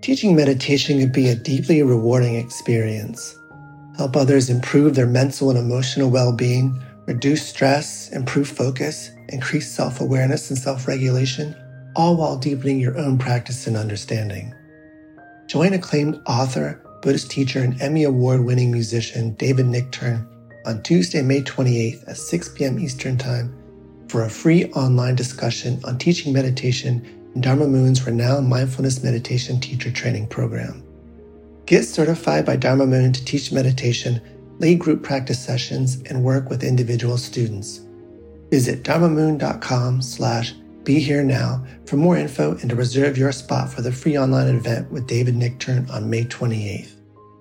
Teaching meditation can be a deeply rewarding experience. Help others improve their mental and emotional well-being, reduce stress, improve focus, increase self-awareness and self-regulation, all while deepening your own practice and understanding. Join acclaimed author, Buddhist teacher, and Emmy Award-winning musician David Nichtern on Tuesday, May 28th at 6 p.m. Eastern Time for a free online discussion on teaching meditation in Dharma Moon's renowned mindfulness meditation teacher training program. Get certified by Dharma Moon to teach meditation, lead group practice sessions, and work with individual students. Visit dharmamoon.com/BeHereNow for more info and to reserve your spot for the free online event with David Nichtern on May 28th.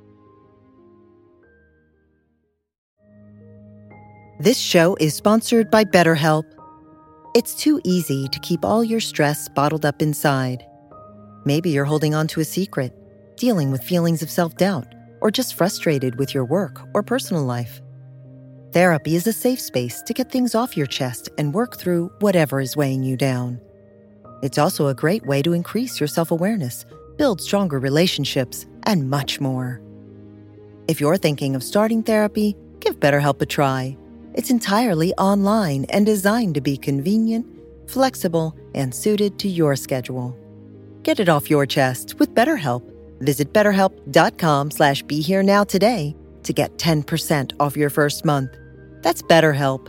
This show is sponsored by BetterHelp. It's too easy to keep all your stress bottled up inside. Maybe you're holding on to a secret, dealing with feelings of self-doubt, or just frustrated with your work or personal life. Therapy is a safe space to get things off your chest and work through whatever is weighing you down. It's also a great way to increase your self-awareness, build stronger relationships, and much more. If you're thinking of starting therapy, give BetterHelp a try. It's entirely online and designed to be convenient, flexible, and suited to your schedule. Get it off your chest with BetterHelp. Visit BetterHelp.com/BeHereNow today to get 10% off your first month. That's BetterHelp,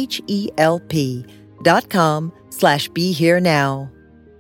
HELP.com/BeHereNow.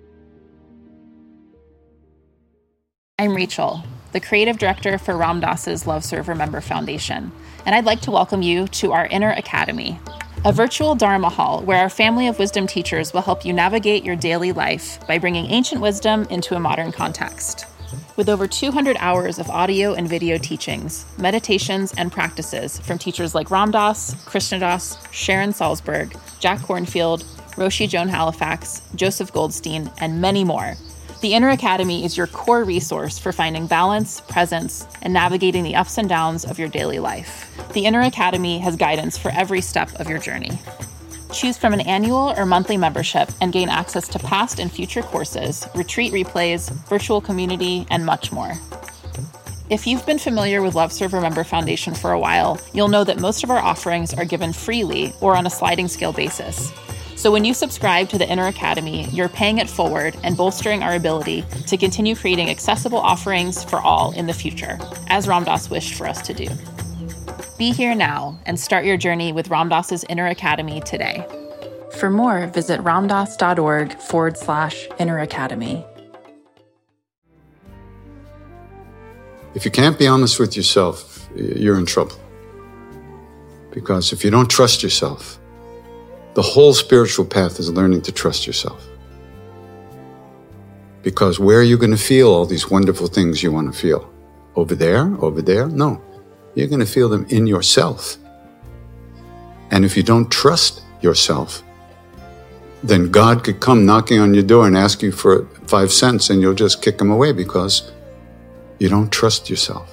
I'm Rachel, the creative director for Ram Dass's Love Serve Remember Foundation, and I'd like to welcome you to our Inner Academy, a virtual Dharma hall where our family of wisdom teachers will help you navigate your daily life by bringing ancient wisdom into a modern context. With over 200 hours of audio and video teachings, meditations, and practices from teachers like Ram Dass, Krishna Das, Sharon Salzberg, Jack Kornfield, Roshi Joan Halifax, Joseph Goldstein, and many more, the Inner Academy is your core resource for finding balance, presence, and navigating the ups and downs of your daily life. The Inner Academy has guidance for every step of your journey. Choose from an annual or monthly membership and gain access to past and future courses, retreat replays, virtual community, and much more. If you've been familiar with Love Serve Remember Foundation for a while, you'll know that most of our offerings are given freely or on a sliding scale basis. So when you subscribe to the Inner Academy, you're paying it forward and bolstering our ability to continue creating accessible offerings for all in the future, as Ram Dass wished for us to do. Be here now and start your journey with Ram Dass's Inner Academy today. For more, visit ramdass.org/Inner Academy. If you can't be honest with yourself, you're in trouble. Because if you don't trust yourself, the whole spiritual path is learning to trust yourself. Because where are you going to feel all these wonderful things you want to feel? Over there? Over there? No. You're going to feel them in yourself. And if you don't trust yourself, then God could come knocking on your door and ask you for 5 cents and you'll just kick him away because you don't trust yourself.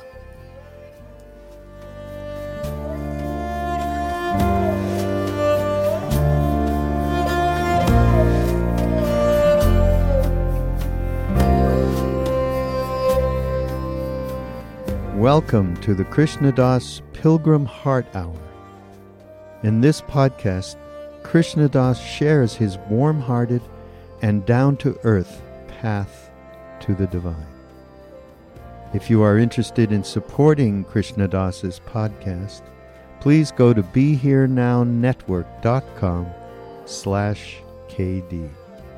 Welcome to the Krishna Das Pilgrim Heart Hour. In this podcast, Krishna Das shares his warm-hearted and down-to-earth path to the divine. If you are interested in supporting Krishna Das's podcast, please go to BeHereNowNetwork.com/KD.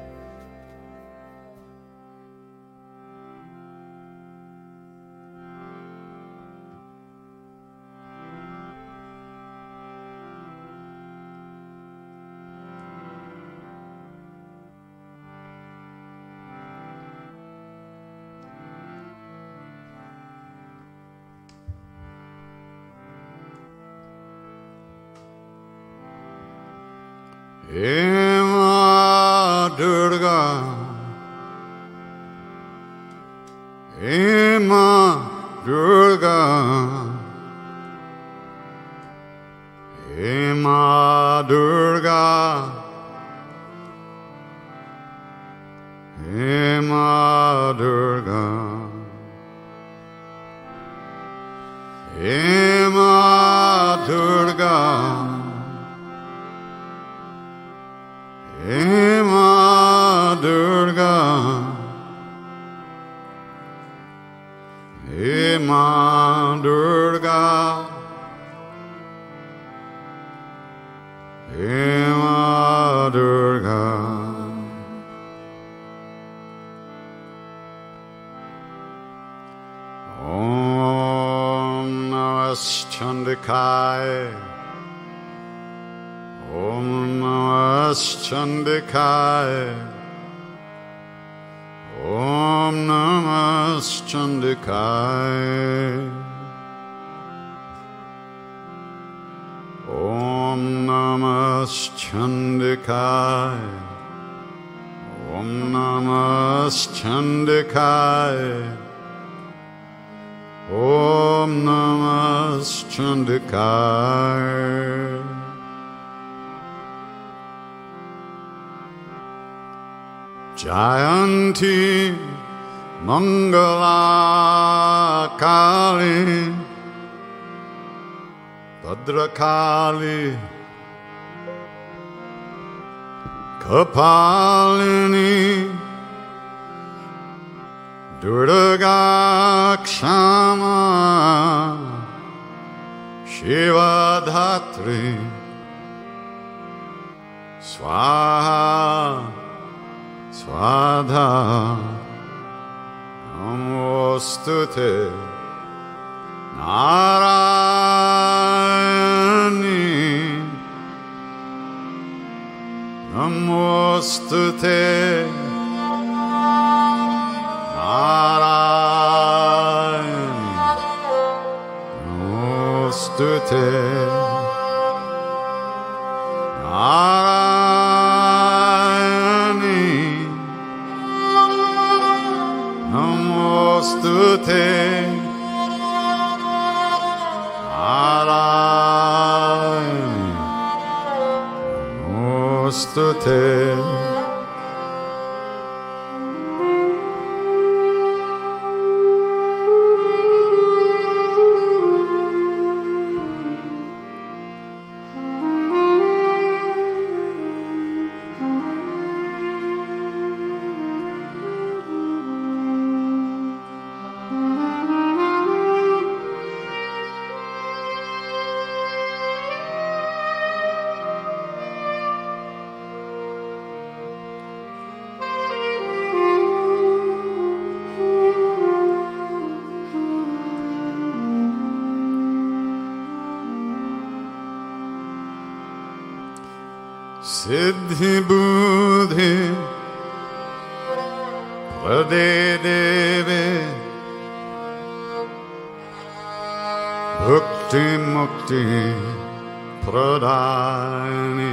Ema Durga, Ema Durga, Ema Durga, Ema Durga. He Ma Durga, He Ma Durga, He Ma Durga, He Ma Durga. Om Namah Chandikaya, Om Namah Chandikaya, Om Namah Chandikaya, Om Namah Chandikaya, Om Namah Chandikaya, Om Namah Chandikaya. Jayanti Mangala Kali Bhadrakali Kapalini Durga Kshama Shiva Dhatri Swaha Swadha Namostute Narayani Namostute Narayani Namostute Narayani Namostute Narayani Namostute. Siddhi Buddhi Prade Deve Bhukti Mukti Pradayani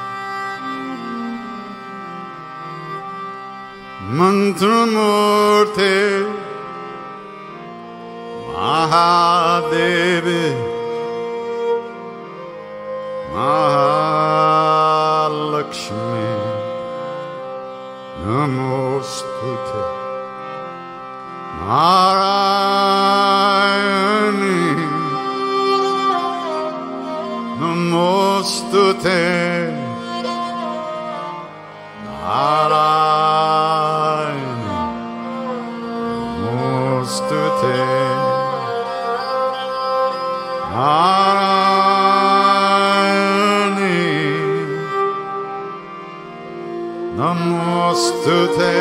Mantramurti Mahadevi Mahalakshmi Namostute Narayani Namostute Narayani Namostute Narayani Namostute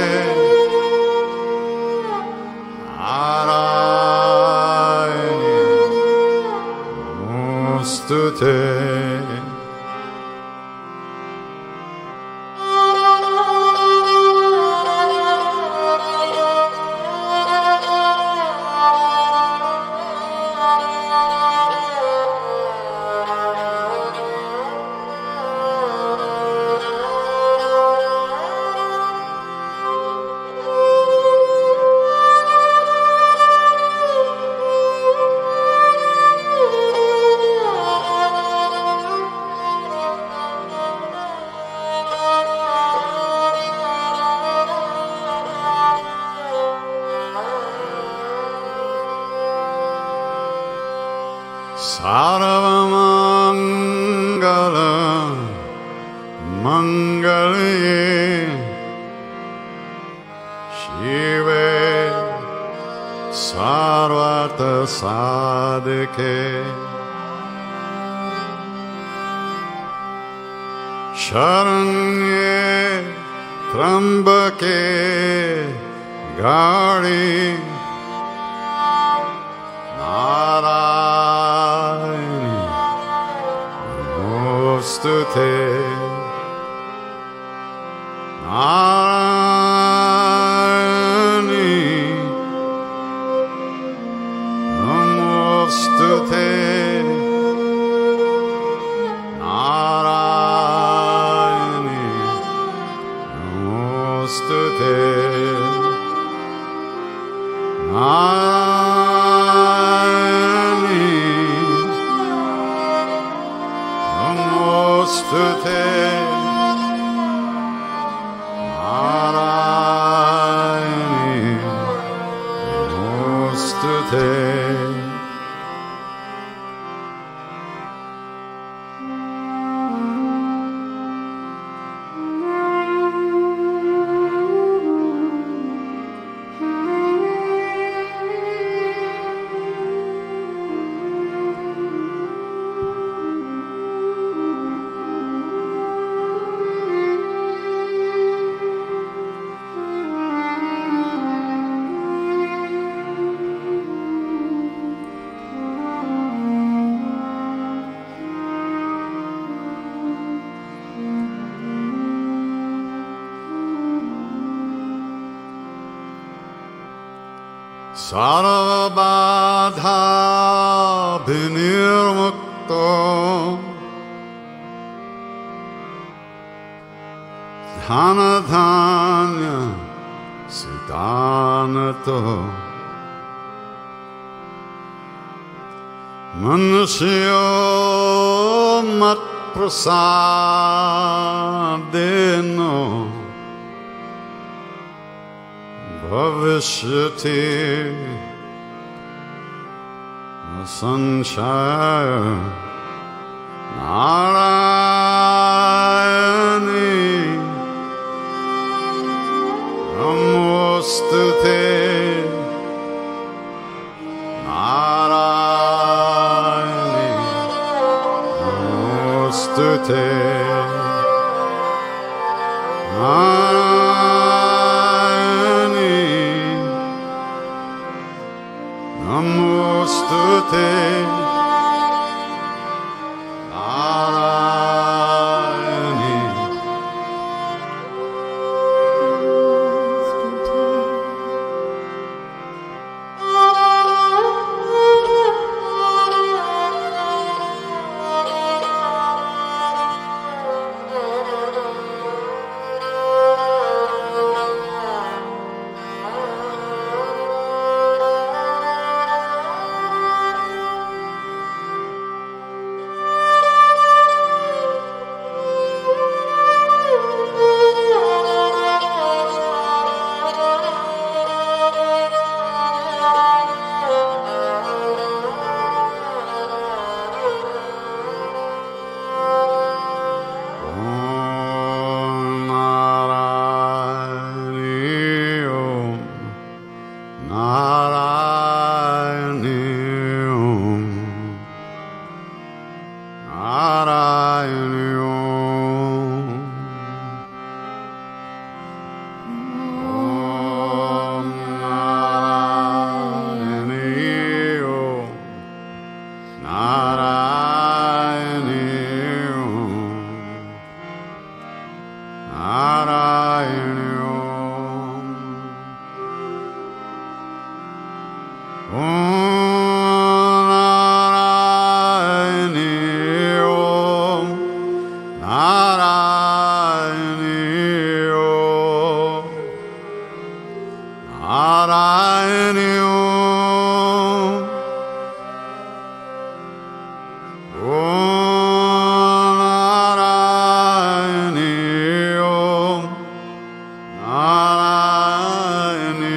Narayani Namostute. Sarvamangala Mangalye Shive Sarvata Sadike Sharanye Trambake Gauri Narayani Namostute Narayani Namostute Narayani Namostute Narayani Namostute Narayani Namostute Sarvabadha Vinirmukto Dhanadhanya Siddhanato Manusyo Mat Prasadeno Bhavishyati Sanchaya Narayani Namostute Narayani Namostute Namostute Narayani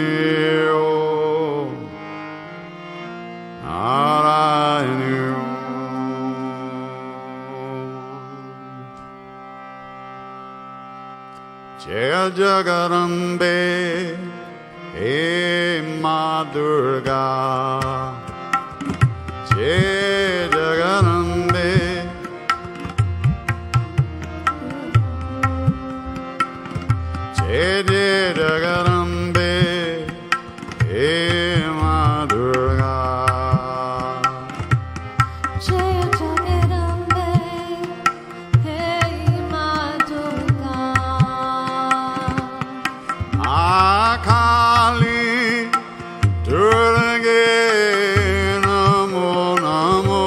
Narayani Jagarambe, Hey Ma Durga, Jai Jagarambe, Jai Jagarambe, Hey Ma Durga, Jai Jagarambe, Hey Ma Durga. Akali Durga Namo Namo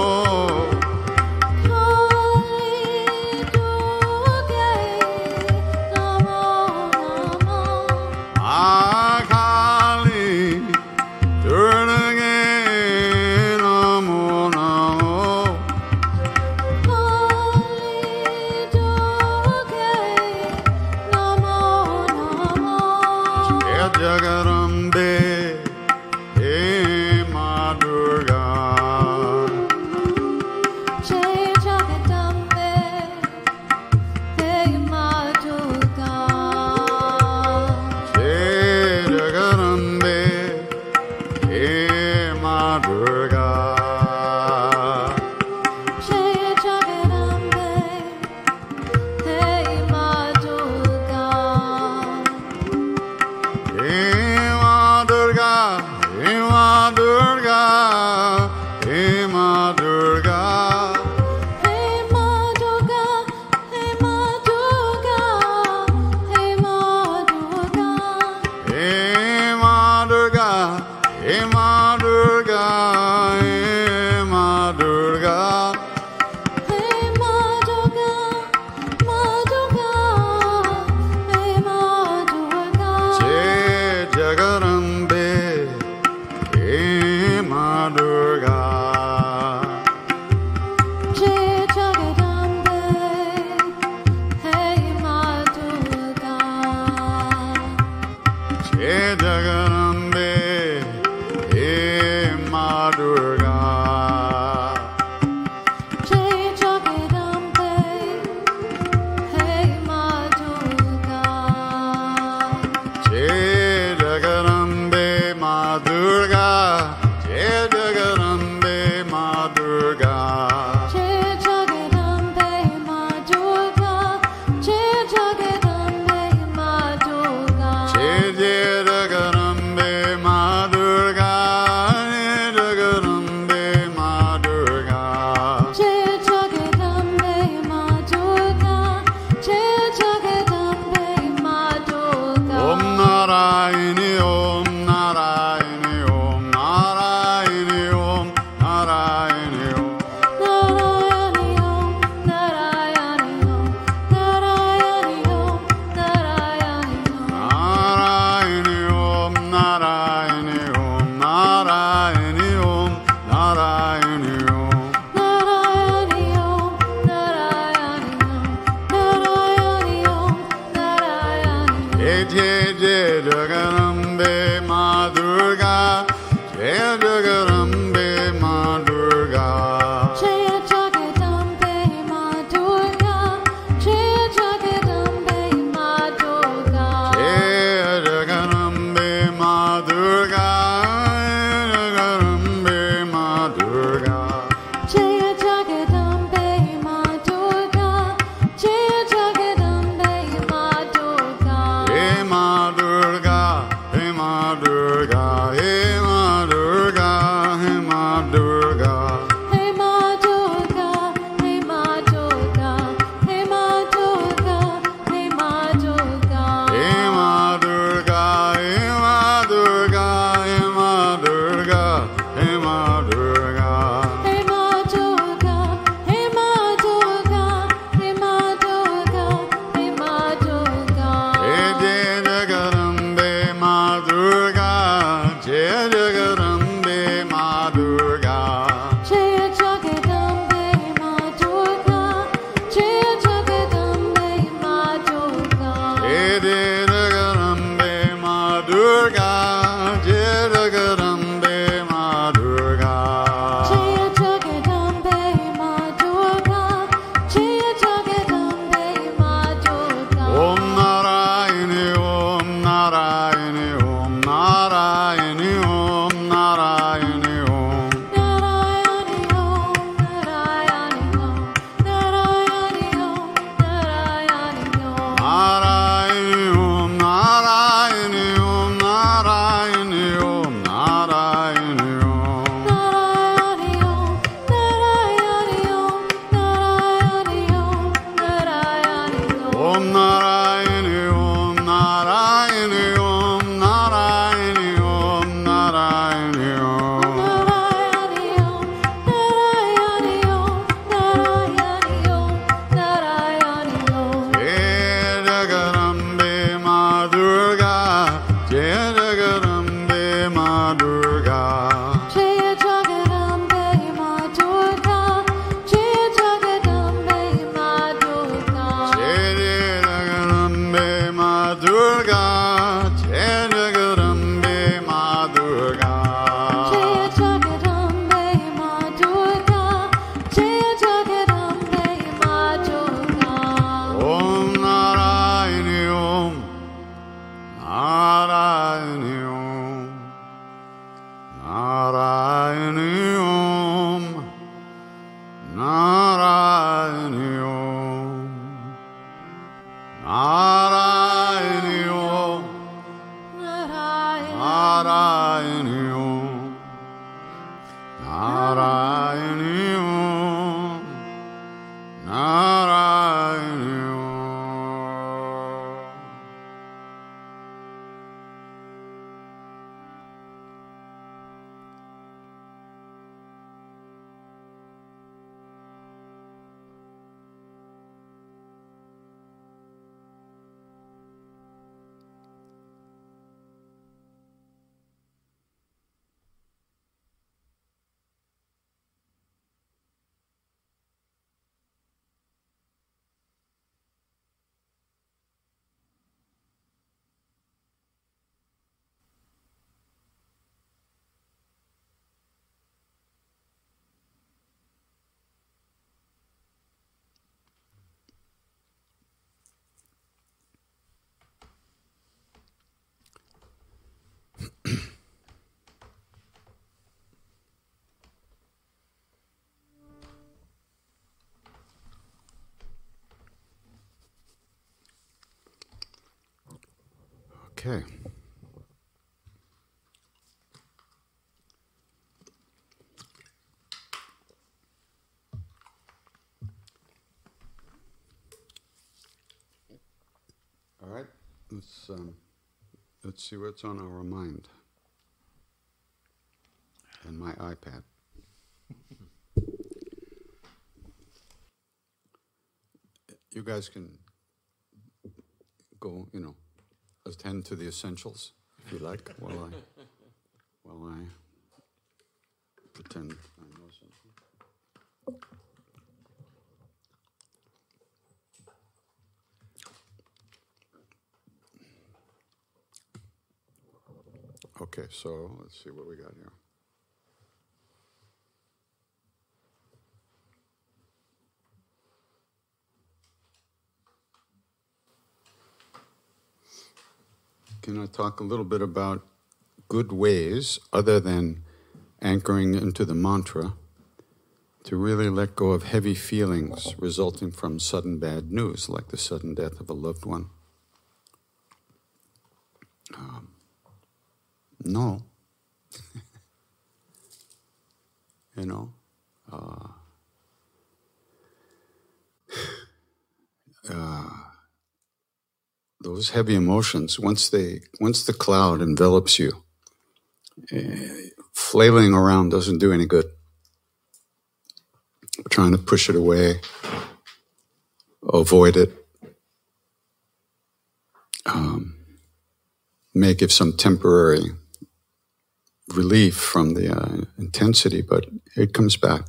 Kali Durga, Namo Namo. Akali Durga Namo Namo Kali Durga, Namo Namo. Jai Jagarambe Hey Ma Durga Jai Jagadambe, Hey Ma Durga. Jai Jagarambe Hey Ma Durga Jai Jagadambe, Hey Ma Durga. Hey Ma Durga, Hey Ma Durga, Hey Ma Durga, Hey Ma Durga, Hey Ma Durga, Hey Ma Durga. Hey Ma Durga, Hey Ma Durga, Hey Ma Durga, Hey Ma Durga, Ma Durga, Hey Ma Durga. Jai Jagarambe, Hey Ma Durga, Jai Jagadambe, Hey Ma Durga. Jai Jagarambe, Hey Ma Durga. Jai Jagadambe, Hey Ma Durga. Jai Jagarambe Ma Durga, Jai Jagarambe Ma Durga, Jai Jagadambe, Ma Durga. Jai Jagadambe, Ma Durga. Jai Jagarambe Ma Durga, Jagarambe Ma Durga, Jai Jagadambe, Ma Durga. Jai Jagadambe, Ma Durga. Om Narayani, Om Narayani, Om Narayani, Om Narayani, Om. Narayani Om, Narayani Om, Narayani Om, Narayani Om. Narayani Om, Narayani Om, Narayani Om, Narayani Om. Narayani Om, Narayani Om, Narayani Om, Narayani Om. Jai Jai Jagarambe Ma Narayani Om, Narayani Om, Narayani Om. Okay. All right. Let's see what's on our mind. And my iPad. You guys can go, attend to the essentials, if you like, while I pretend I know something. Okay, so let's see what we got here. Can I talk a little bit about good ways, other than anchoring into the mantra, to really let go of heavy feelings resulting from sudden bad news, like the sudden death of a loved one? No. Those heavy emotions, once the cloud envelops you, flailing around doesn't do any good. Trying to push it away, avoid it, may give some temporary relief from the intensity, but it comes back.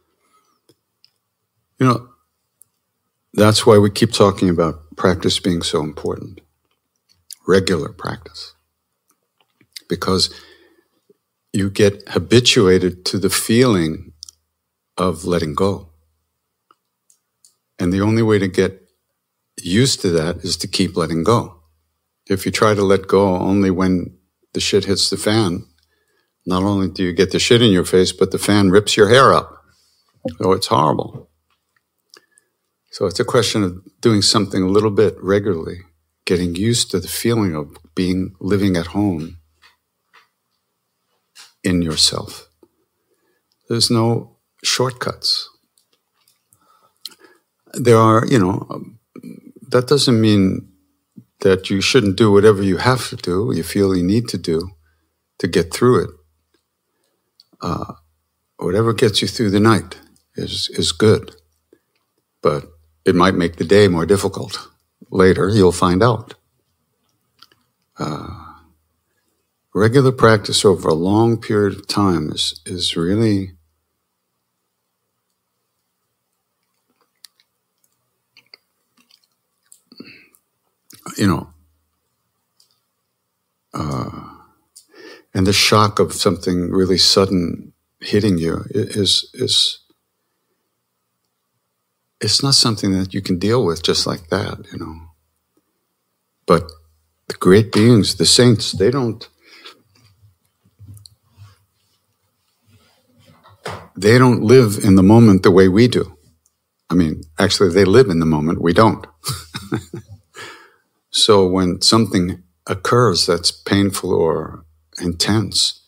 That's why we keep talking about practice being so important. Regular practice. Because you get habituated to the feeling of letting go. And the only way to get used to that is to keep letting go. If you try to let go only when the shit hits the fan, not only do you get the shit in your face, but the fan rips your hair up. So it's horrible. So it's a question of doing something a little bit regularly, getting used to the feeling of living at home in yourself. There's no shortcuts. There are, that doesn't mean that you shouldn't do whatever you have to do, you feel you need to do to get through it. Whatever gets you through the night is good. But it might make the day more difficult. Later, you'll find out. Regular practice over a long period of time is really and the shock of something really sudden hitting you is it's not something that you can deal with just like that, But the great beings, the saints, they don't live in the moment the way we do. I mean, actually, they live in the moment, we don't. So when something occurs that's painful or intense,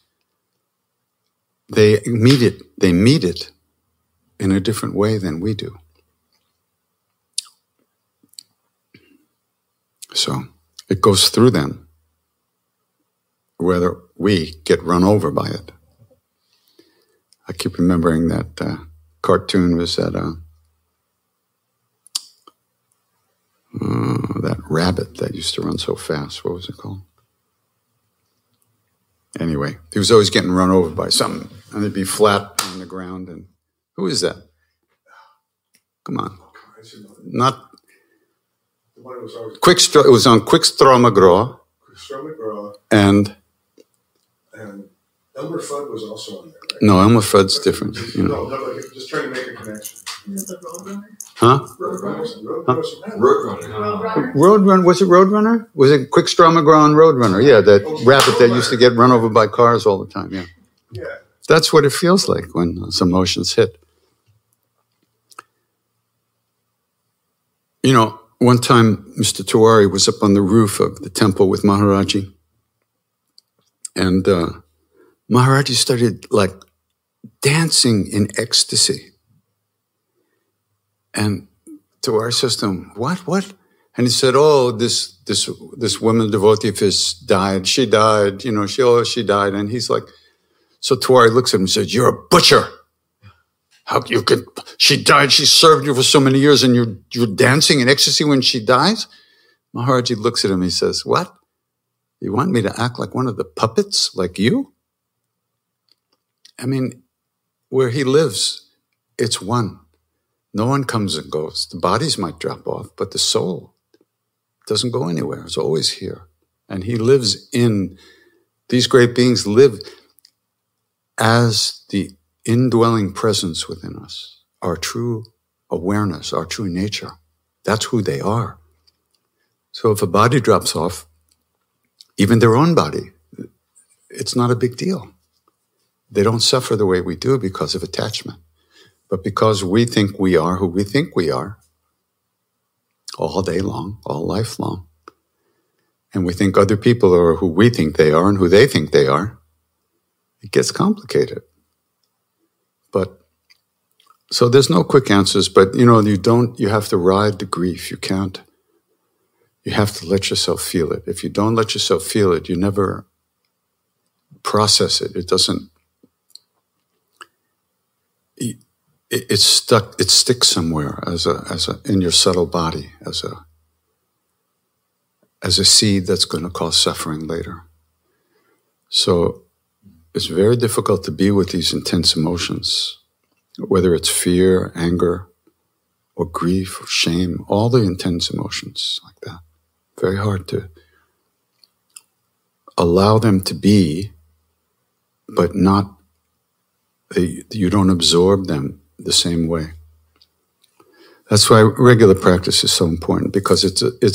they meet it in a different way than we do. So it goes through them, whether we get run over by it. I keep remembering that cartoon was that that rabbit that used to run so fast. What was it called? Anyway, he was always getting run over by something, and he'd be flat on the ground. And who is that? Come on, not Quickstra. It was on Quickstromagro. And Elmer Fudd was also on there, right? No, Elmer Fudd's different. You know. No, just trying to make a connection. Huh? Roadrunner. Roadrunner. Was it Roadrunner? Was it Quickstromagro and Roadrunner? Yeah, that rabbit that used to get run over by cars all the time. Yeah. Yeah. That's what it feels like when those emotions hit. You know, one time Mr. Tiwari was up on the roof of the temple with Maharaji. And Maharaji started like dancing in ecstasy. And Tiwari says to him, what? And he said, oh, this woman devotee of his died. She died, you know, she died. And he's like, so Tiwari looks at him and says, you're a butcher. How you could, she died, she served you for so many years and you're dancing in ecstasy when she dies? Maharaji looks at him and he says, what? You want me to act like one of the puppets, like you? I mean, where he lives, it's one. No one comes and goes. The bodies might drop off, but the soul doesn't go anywhere. It's always here. And he lives in, these great beings live as the indwelling presence within us, our true awareness, our true nature. That's who they are. So if a body drops off, even their own body, it's not a big deal. They don't suffer the way we do because of attachment. But because we think we are who we think we are, all day long, all life long, and we think other people are who we think they are and who they think they are, it gets complicated. But, so there's no quick answers, but you have to ride the grief. You have to let yourself feel it. If you don't let yourself feel it, you never process it. It doesn't, it's stuck, it sticks somewhere in your subtle body as a seed that's going to cause suffering later. So it's very difficult to be with these intense emotions, whether it's fear, anger, or grief, or shame, all the intense emotions like that. Very hard to allow them to be, but not, you don't absorb them the same way. That's why regular practice is so important, because it's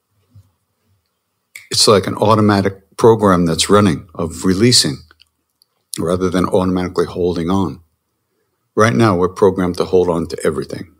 like an automatic program that's running of releasing rather than automatically holding on. Right now, we're programmed to hold on to everything.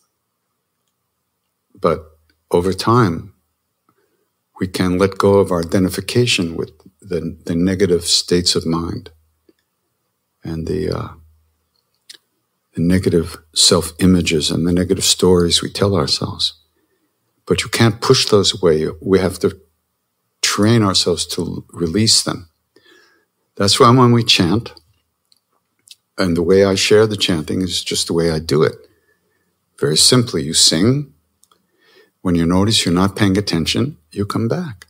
But over time, we can let go of our identification with the negative states of mind and the negative self-images and the negative stories we tell ourselves. But you can't push those away. We have to train ourselves to release them. That's why when we chant, and the way I share the chanting is just the way I do it. Very simply, you sing. When you notice you're not paying attention, you come back.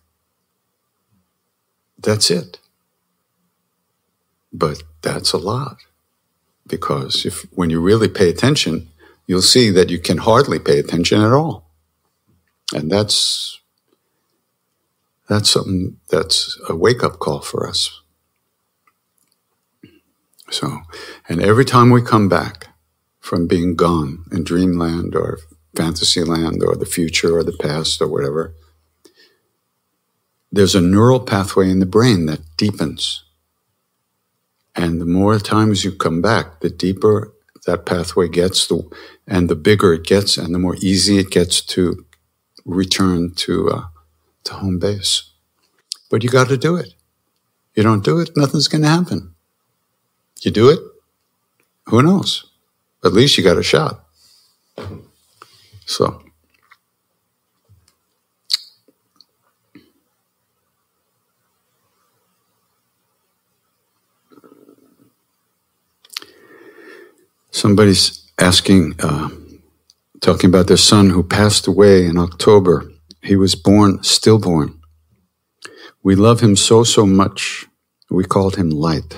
That's it. But that's a lot. Because when you really pay attention, you'll see that you can hardly pay attention at all. And that's something that's a wake-up call for us. So, and every time we come back from being gone in dreamland or fantasy land or the future or the past or whatever, there's a neural pathway in the brain that deepens. And the more times you come back, the deeper that pathway gets, and the bigger it gets, and the more easy it gets to return to home base. But you got to do it. You don't do it, nothing's going to happen. You do it, who knows? At least you got a shot. So, somebody's asking, talking about their son who passed away in October. He was born, stillborn. We love him so, so much. We called him Light.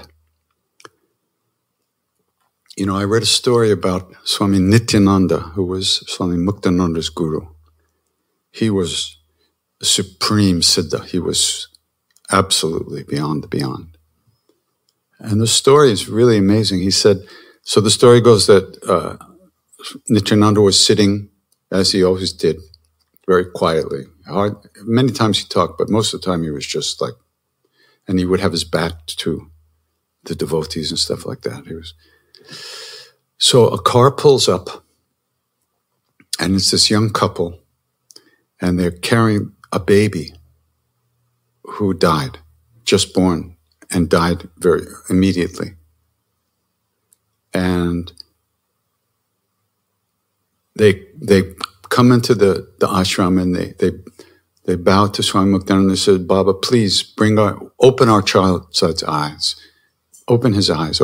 You know, I read a story about Swami Nityananda, who was Swami Muktananda's guru. He was a supreme siddha. He was absolutely beyond the beyond. And the story is really amazing. He said, so the story goes that Nityananda was sitting, as he always did, very quietly. Many times he talked, but most of the time he was just like, and he would have his back to the devotees and stuff like that. So a car pulls up, and it's this young couple, and they're carrying a baby who died, just born, and died very immediately. And they come into the ashram, and they bow to Swami Muktananda and they said, Baba, please open our child's eyes. Open his eyes.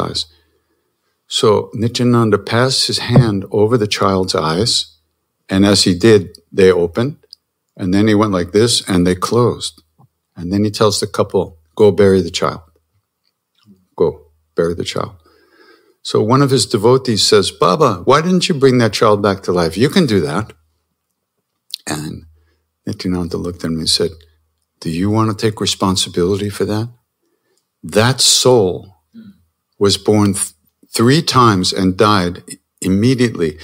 So Nityananda passed his hand over the child's eyes, and as he did, they opened, and then he went like this, and they closed. And then he tells the couple, go bury the child. Go bury the child. So one of his devotees says, Baba, why didn't you bring that child back to life? You can do that. And Nityananda looked at him and said, do you want to take responsibility for that? That soul was born 3 times and died immediately.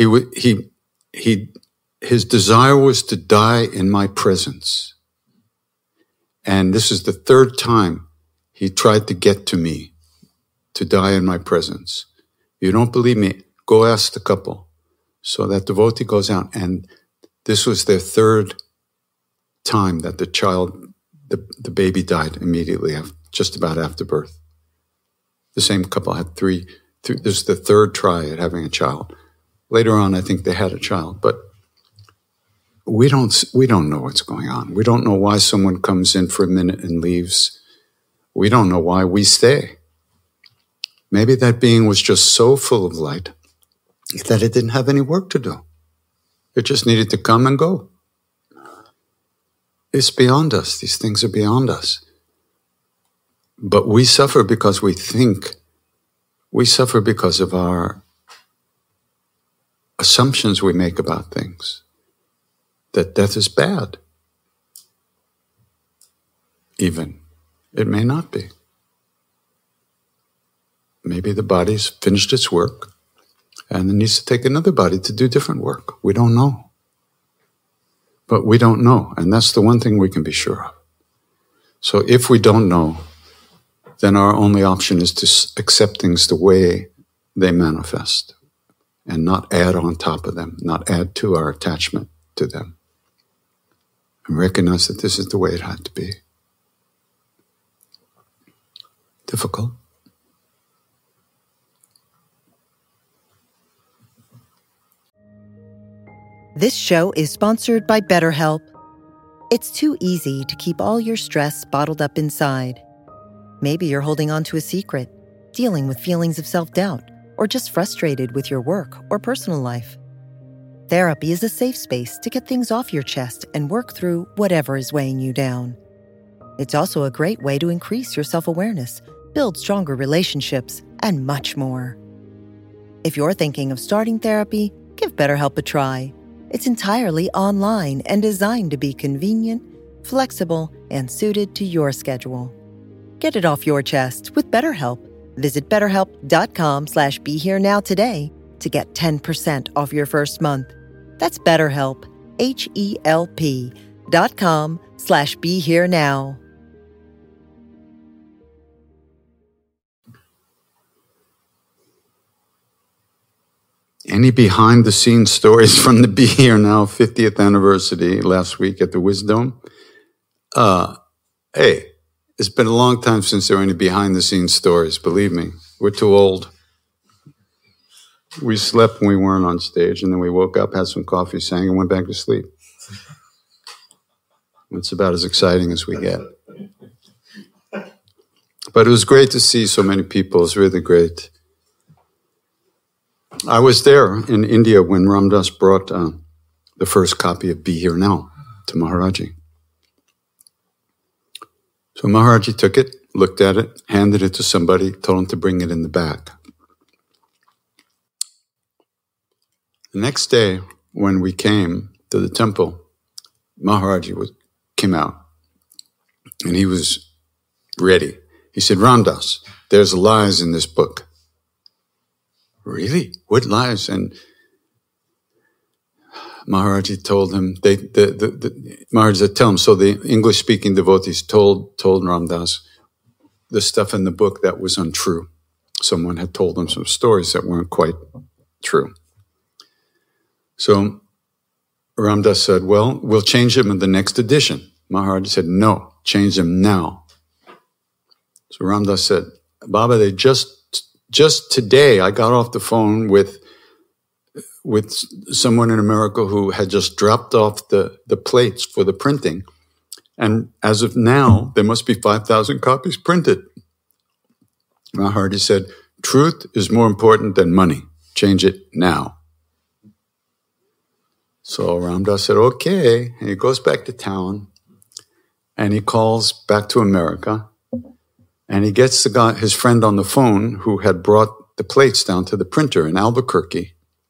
His desire was to die in my presence. And this is the 3rd time he tried to get to me, to die in my presence. You don't believe me? Go ask the couple. So that devotee goes out, and this was their 3rd time that the child, the baby died immediately, just about after birth. The same couple had 3. This is the 3rd try at having a child. Later on, I think they had a child, but we don't know what's going on. We don't know why someone comes in for a minute and leaves. We don't know why we stay. Maybe that being was just so full of light that it didn't have any work to do. It just needed to come and go. It's beyond us. These things are beyond us. But we suffer because we think. We suffer because of our assumptions we make about things. That death is bad. Even. It may not be. Maybe the body's finished its work and it needs to take another body to do different work. We don't know. But we don't know, and that's the one thing we can be sure of. So if we don't know, then our only option is to accept things the way they manifest and not add on top of them, not add to our attachment to them. And recognize that this is the way it had to be. Difficult. This show is sponsored by BetterHelp. It's too easy to keep all your stress bottled up inside. Maybe you're holding on to a secret, dealing with feelings of self-doubt, or just frustrated with your work or personal life. Therapy is a safe space to get things off your chest and work through whatever is weighing you down. It's also a great way to increase your self-awareness, build stronger relationships, and much more. If you're thinking of starting therapy, give BetterHelp a try. It's entirely online and designed to be convenient, flexible, and suited to your schedule. Get it off your chest with BetterHelp. Visit BetterHelp.com/BeHereNow today to get 10% off your first month. That's BetterHelp, HELP.com/BeHereNow. Any behind-the-scenes stories from the Be Here Now 50th anniversary last week at the Wisdom? Hey, it's been a long time since there were any behind-the-scenes stories, believe me. We're too old. We slept when we weren't on stage, and then we woke up, had some coffee, sang, and went back to sleep. It's about as exciting as we get. But it was great to see so many people. It was really great. I was there in India when Ram Dass brought the first copy of Be Here Now to Maharaji. So Maharaji took it, looked at it, handed it to somebody, told him to bring it in the back. The next day, when we came to the temple, Maharaji came out, and he was ready. He said, Ram Dass, there's lies in this book. Really? What lies? And Maharaji told him, Maharaji said, tell him. So the English-speaking devotees told Ram Dass the stuff in the book that was untrue. Someone had told them some stories that weren't quite true. So Ram Dass said, well, we'll change them in the next edition. Maharaji said, no, change them now. So Ram Dass said, Baba, they just today I got off the phone with someone in America who had just dropped off the plates for the printing. And as of now, there must be 5,000 copies printed. Maharaji said, truth is more important than money. Change it now. So Ram Dass said, okay. And he goes back to town and he calls back to America and he gets his friend on the phone who had brought the plates down to the printer in Albuquerque.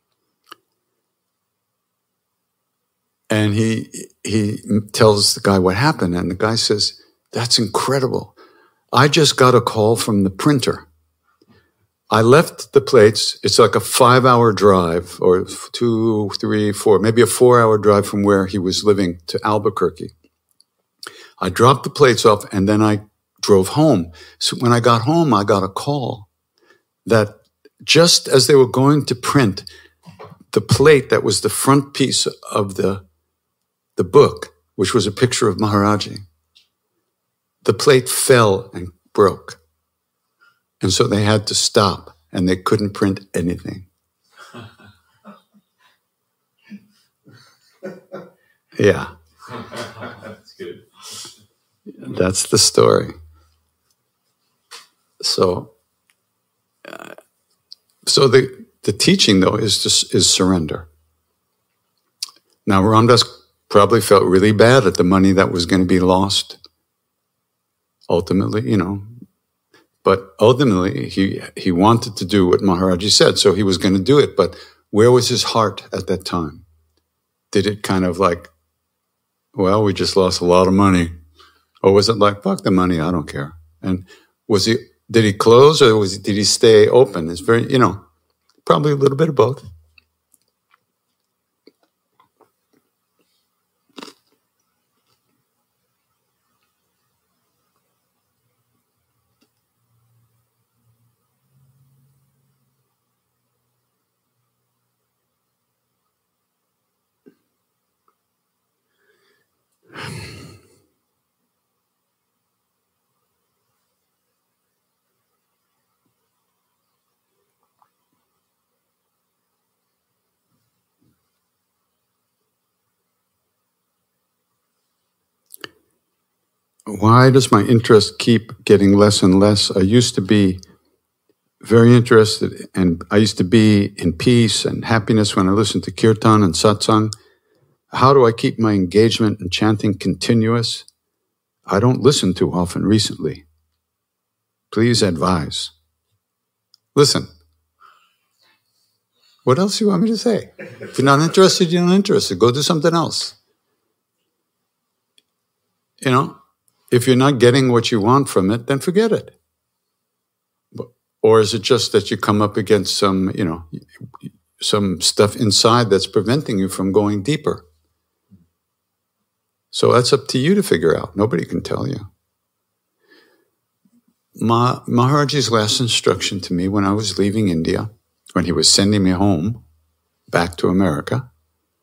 And he tells the guy what happened. And the guy says, that's incredible. I just got a call from the printer. I left the plates. It's like a 5-hour drive or 2, 3, 4, maybe a 4-hour drive from where he was living to Albuquerque. I dropped the plates off and then I drove home. So when I got home, I got a call that just as they were going to print the plate that was the front piece of the book, which was a picture of Maharaji, the plate fell and broke. And so they had to stop and they couldn't print anything. Yeah. That's good. That's the story. So the teaching, though, is surrender. Now, Ram Dass probably felt really bad at the money that was going to be lost. Ultimately, but ultimately he wanted to do what Maharaji said, so he was going to do it. But where was his heart at that time? Did it kind of like, well, we just lost a lot of money, or was it like, fuck the money, I don't care? And did he close or did he stay open? It's very, probably a little bit of both. Why does my interest keep getting less and less? I used to be very interested, and I used to be in peace and happiness when I listened to kirtan and satsang. How do I keep my engagement and chanting continuous? I don't listen too often recently. Please advise. Listen. What else do you want me to say? If you're not interested, you're not interested. Go do something else. If you're not getting what you want from it, then forget it. Or is it just that you come up against some stuff inside that's preventing you from going deeper? So that's up to you to figure out. Nobody can tell you. Maharaji's last instruction to me when I was leaving India, when he was sending me home back to America,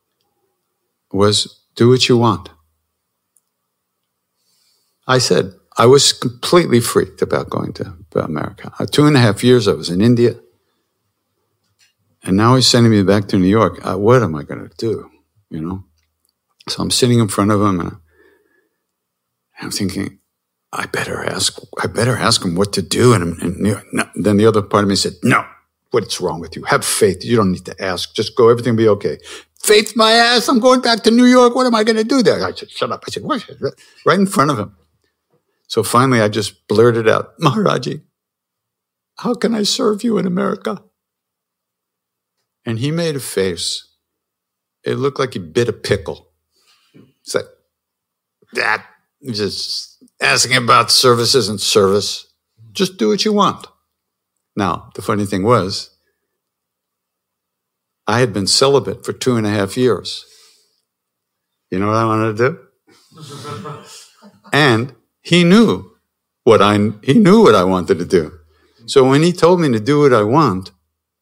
was do what you want. I said, I was completely freaked about going to America. 2.5 years I was in India. And now he's sending me back to New York. What am I going to do? You know? So I'm sitting in front of him and I'm thinking, I better ask him what to do. And then the other part of me said, no, what's wrong with you? Have faith. You don't need to ask. Just go. Everything will be okay. Faith my ass. I'm going back to New York. What am I going to do there? I said, shut up. I said, what? Right in front of him. So finally, I just blurted out, Maharaji, how can I serve you in America? And he made a face. It looked like he bit a pickle. It's like, that, just asking about service isn't service. Just do what you want. Now, the funny thing was, I had been celibate for 2.5 years. You know what I wanted to do? And he knew what I wanted to do. So when he told me to do what I want,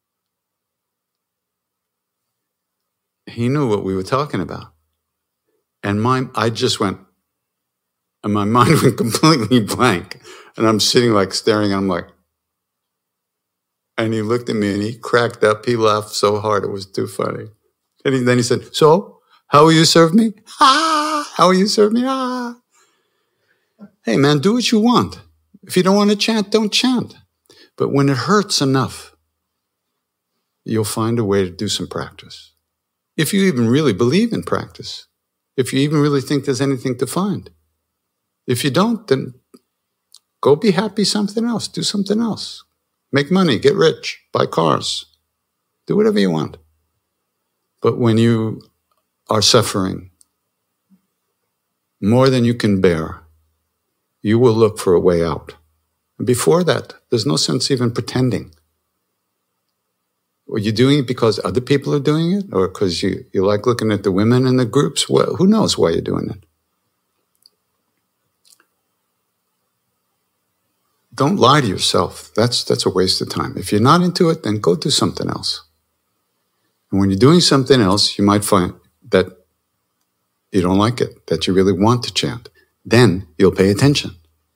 he knew what we were talking about. And I just went, and my mind went completely blank. And I'm sitting like staring, I'm like, and he looked at me and he cracked up. He laughed so hard, it was too funny. And then he said, so, how will you serve me? Ah, how will you serve me? Ah. Hey man, do what you want. If you don't want to chant, don't chant. But when it hurts enough, you'll find a way to do some practice. If you even really believe in practice. If you even really think there's anything to find. If you don't, then go be happy something else. Do something else. Make money, get rich, buy cars. Do whatever you want. But when you are suffering more than you can bear, you will look for a way out. And before that, there's no sense even pretending. Are you doing it because other people are doing it? Or because you like looking at the women in the groups? Well, who knows why you're doing it? Don't lie to yourself. That's a waste of time. If you're not into it, then go do something else. And when you're doing something else, you might find that you don't like it, that you really want to chant. Then you'll pay attention.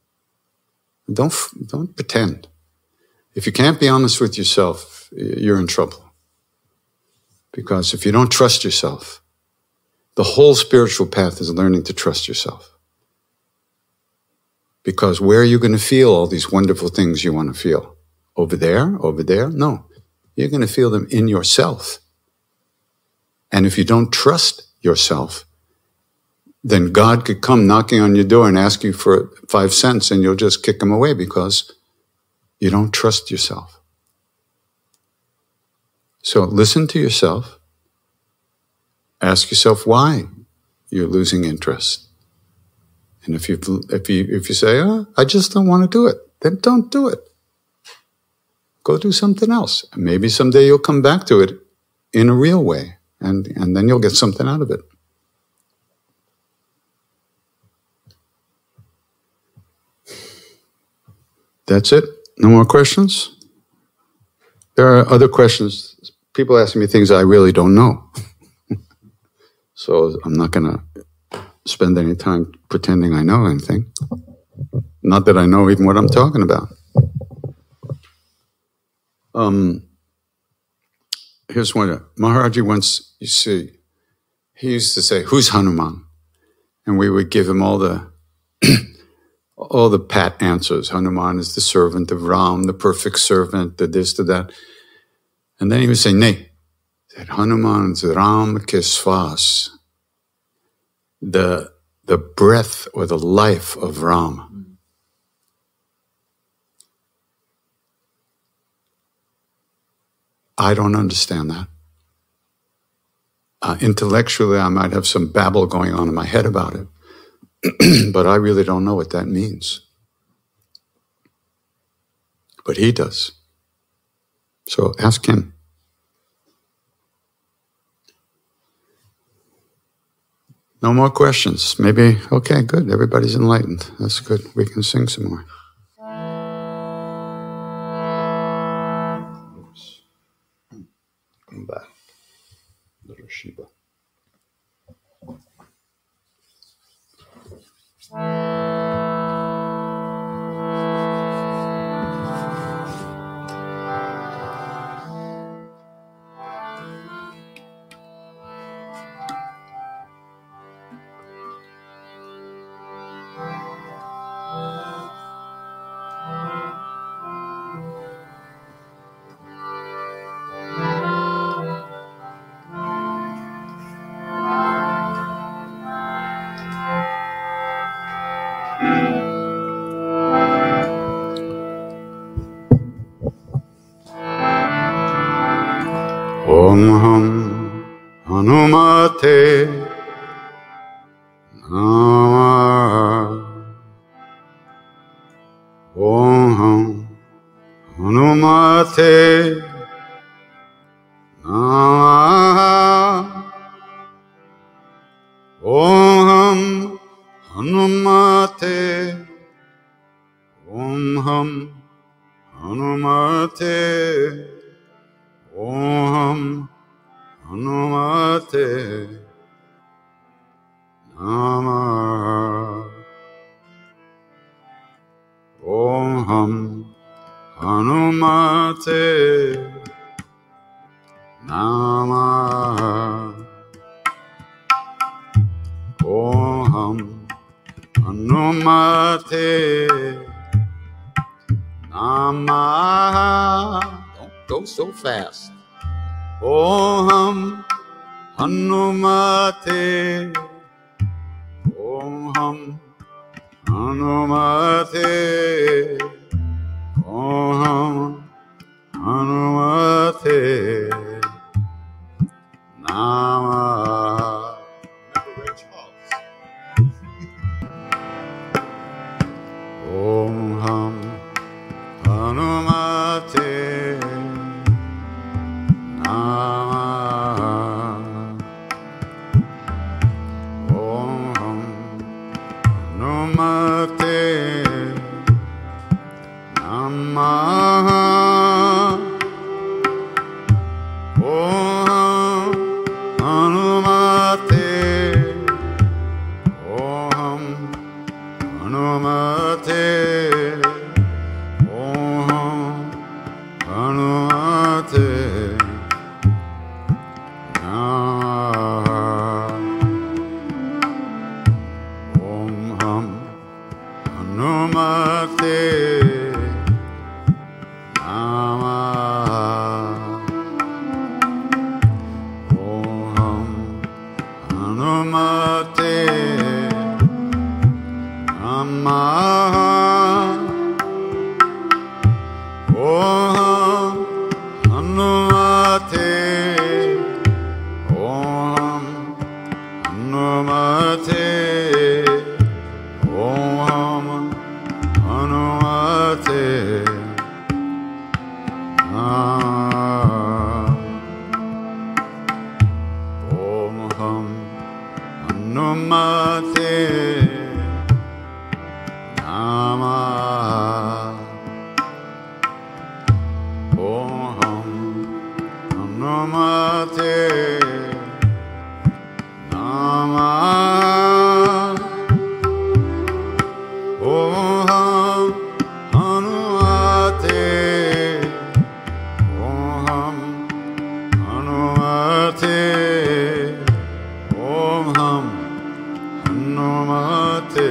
Don't pretend. If you can't be honest with yourself, you're in trouble. Because if you don't trust yourself, the whole spiritual path is learning to trust yourself. Because where are you going to feel all these wonderful things you want to feel? Over there? Over there? No. You're going to feel them in yourself. And if you don't trust yourself, then God could come knocking on your door and ask you for 5 cents and you'll just kick him away because you don't trust yourself. So listen to yourself. Ask yourself why you're losing interest. And if you say, oh, I just don't want to do it, then don't do it. Go do something else. And maybe someday you'll come back to it in a real way, and then you'll get something out of it. That's it? No more questions? There are other questions. People asking me things I really don't know. So I'm not going to spend any time pretending I know anything. Not that I know even what I'm talking about. Here's one. Maharaji once, you see, he used to say, who's Hanuman? And we would give him all the pat answers. Hanuman is the servant of Ram, the perfect servant, the this, the that. And then he would say, nay, that Hanuman is Ram ke svas, the breath or the life of Ram. I don't understand that. Intellectually, I might have some babble going on in my head about it, but I really don't know what that means. But he does. So ask him. No more questions. Maybe, okay, good. Everybody's enlightened. That's good. We can sing some more. Come back. Little Shiva. Om Hanumate Namah. Om Hanumate Namah. Om Hanumate. Om Hanumate. Om Hanumate Namah. Om Hanumate Namah. Om Hanumate Namah. Don't go so fast. Om Hanumate. Om Hanumate. Om Hanumate Namah. Om Hanumate Namah. Om Hanumate Namah. Om Hanumate. Om Hanumate. Om Hanumate Namah. Om Hanumate Namah. Om Hanumate Namah. Om Hanumate. Om Hanumate. Om Hanumate Namah. Om Hanumate Namah. Om Hanumate Namah. Om Hanumate. Om Hanumate. Om Hanumate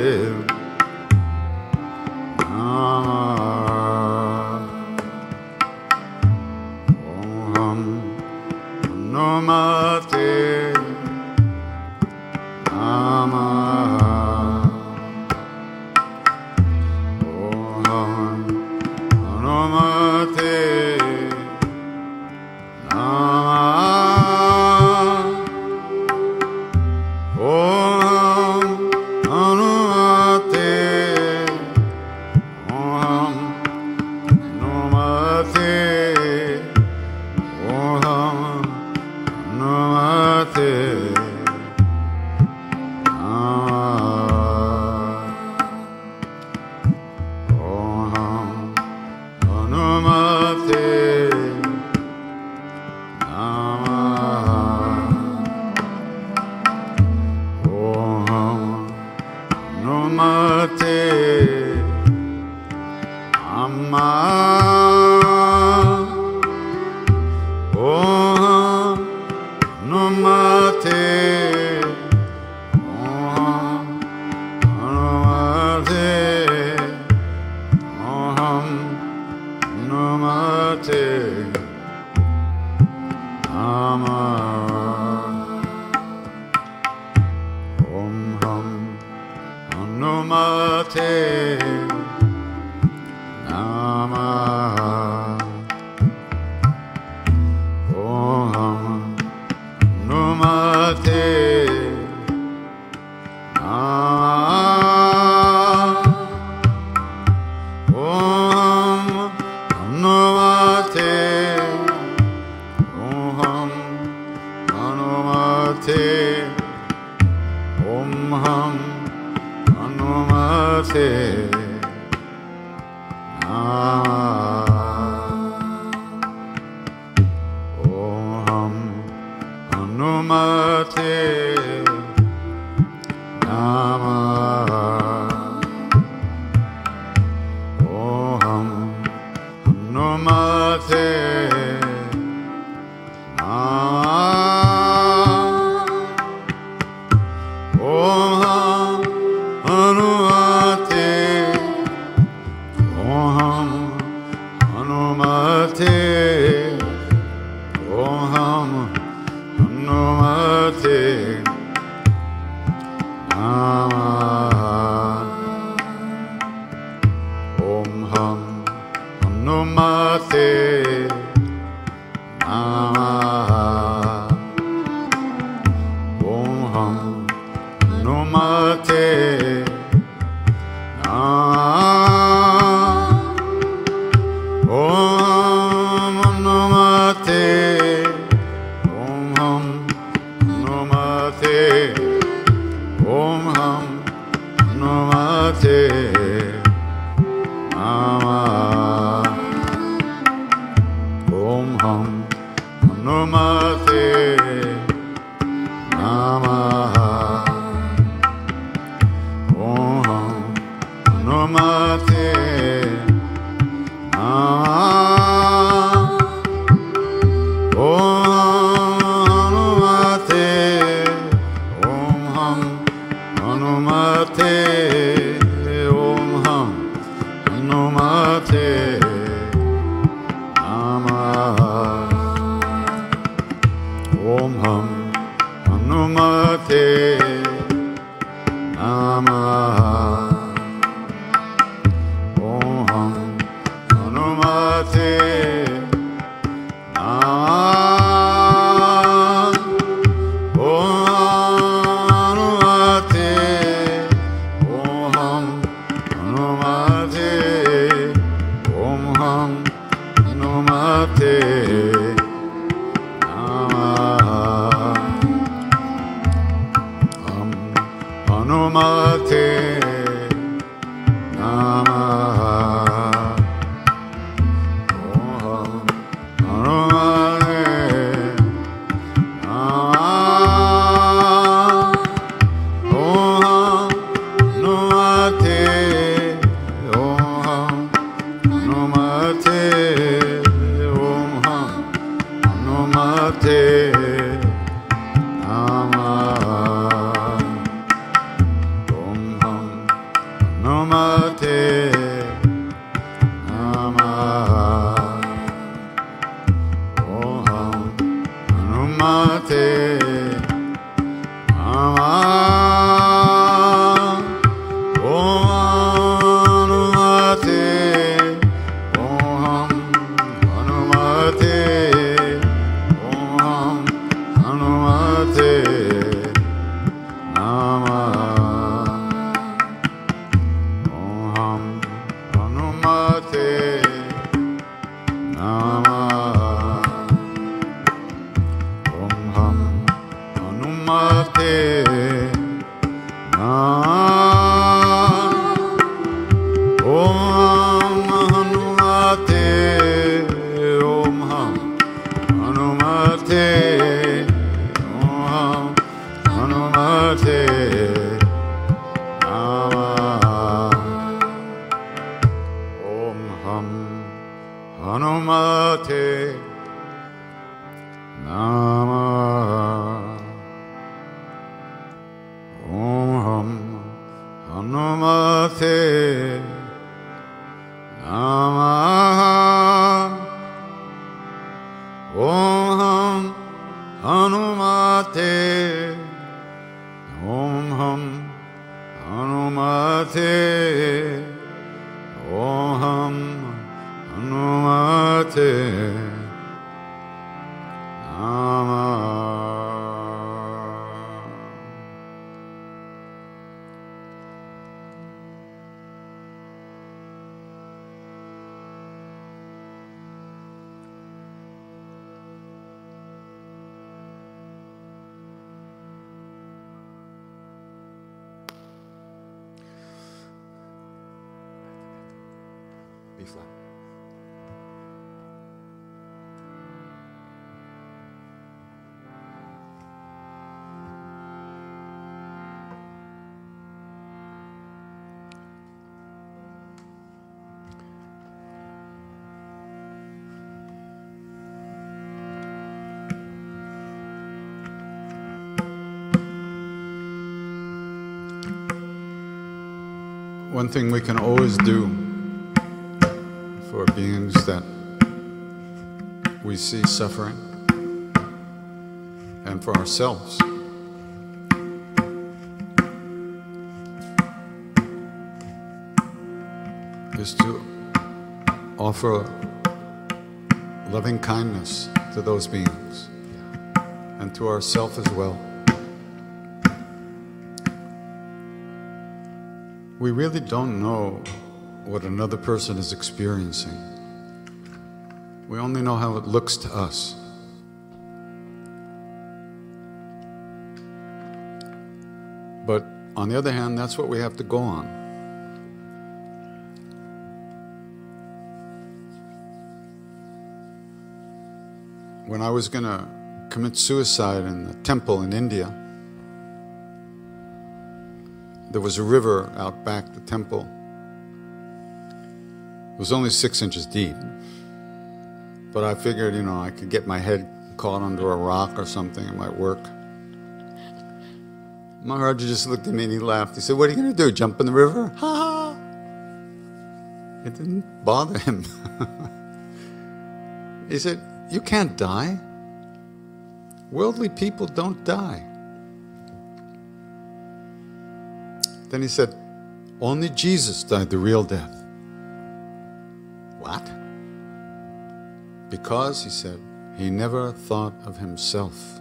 Namah. Om Hanumate Namah. Om Hanumate Namah. Om Hanumate. Om Hanumate. Om Hanumate Namah. Om Hanumate Namah. Om Hanumate Namah. Om Hanumate. Om Hanumate. Om Hanumate Namah. Om Hanumate Namah. Om Hanumate B flat. One thing we can always do for beings that we see suffering, and for ourselves, is to offer loving kindness to those beings and to ourselves as well. We really don't know what another person is experiencing. We only know how it looks to us. But on the other hand, that's what we have to go on. When I was going to commit suicide in the temple in India, there was a river out back the temple. It was only 6 inches deep. But I figured, I could get my head caught under a rock or something. It might work. Maharaja just looked at me and he laughed. He said, "What are you going to do, jump in the river?" Ha ha! It didn't bother him. He said, "You can't die. Worldly people don't die." Then he said, "Only Jesus died the real death." What? Because, he said, he never thought of himself.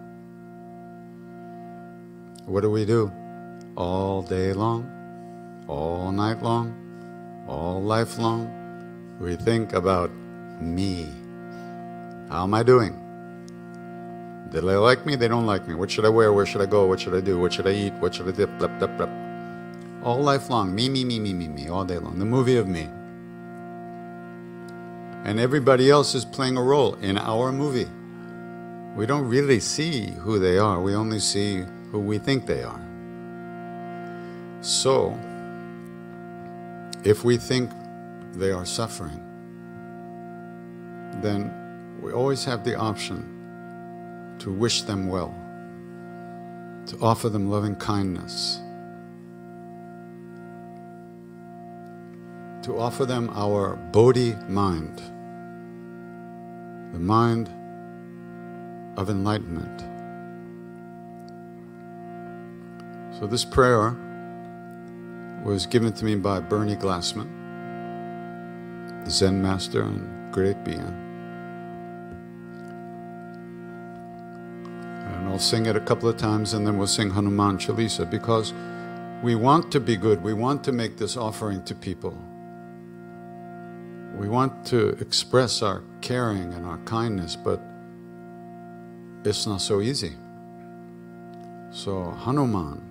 What do? All day long, all night long, all life long, we think about me. How am I doing? Do they like me? They don't like me. What should I wear? Where should I go? What should I do? What should I eat? What should I do? Blah, blah, blah. All life long, me, all day long. The movie of me. And everybody else is playing a role in our movie. We don't really see who they are. We only see who we think they are. So, if we think they are suffering, then we always have the option to wish them well, to offer them loving kindness, to offer them our Bodhi mind, the mind of enlightenment. So this prayer was given to me by Bernie Glassman, the Zen master and great being. And I'll sing it a couple of times and then we'll sing Hanuman Chalisa, because we want to be good. We want to make this offering to people. We want to express our caring and our kindness, but it's not so easy. So Hanuman,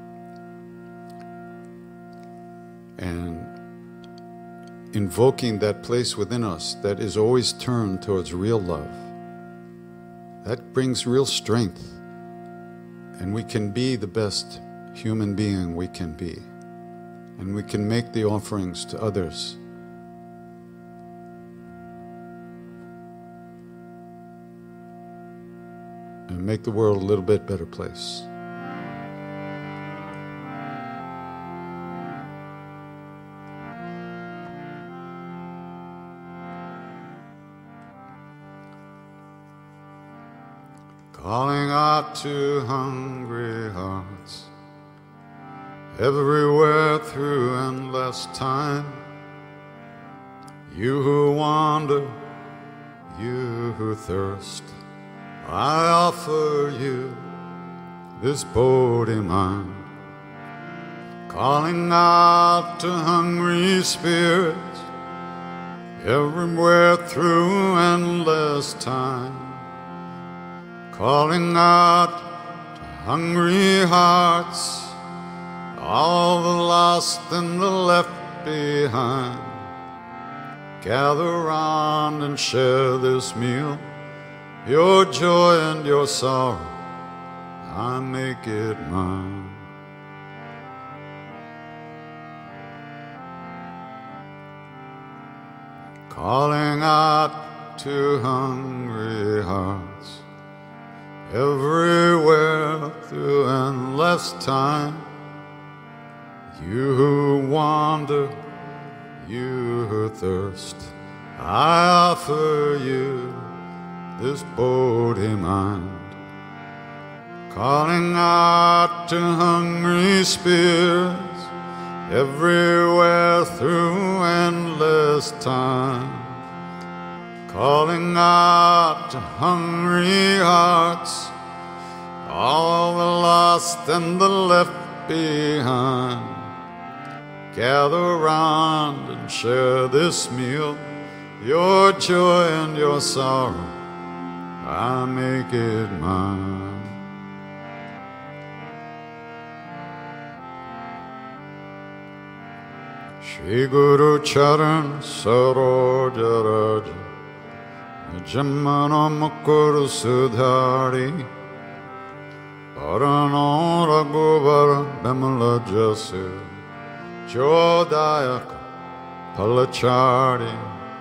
and invoking that place within us that is always turned towards real love, that brings real strength, and we can be the best human being we can be, and we can make the offerings to others. And make the world a little bit better place. Calling out to hungry hearts everywhere through endless time. You who wander, you who thirst, I offer you this Bodhi mind. Calling out to hungry spirits everywhere through endless time. Calling out to hungry hearts, all the lost and the left behind. Gather round and share this meal. Your joy and your sorrow, I make it mine. Calling out to hungry hearts everywhere through endless time. You who wander, you who thirst, I offer you this body mind, calling out to hungry spirits everywhere through endless time, calling out to hungry hearts, all the lost and the left behind. Gather round and share this meal, your joy and your sorrow, I make it mine. Shri Guru Charan Saroj Raja Jamana Mukur Sudhari Parano Raghuvar Bimala Jasu Jodayak Palachari